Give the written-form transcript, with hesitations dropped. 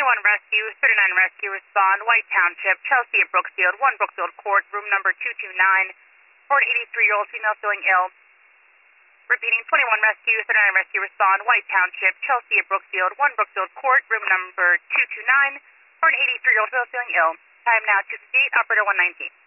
Rescue, 39 Rescue, respond, White Township, Chelsea at Brookfield, 1 Brookfield Court, room number 229, report 83-year-old female feeling ill. Repeating, 21 Rescue, 39 Rescue, respond, White Township, Chelsea at Brookfield, 1 Brookfield Court, room number 229, report 83-year-old female feeling ill. Time now 2:58, operator 119.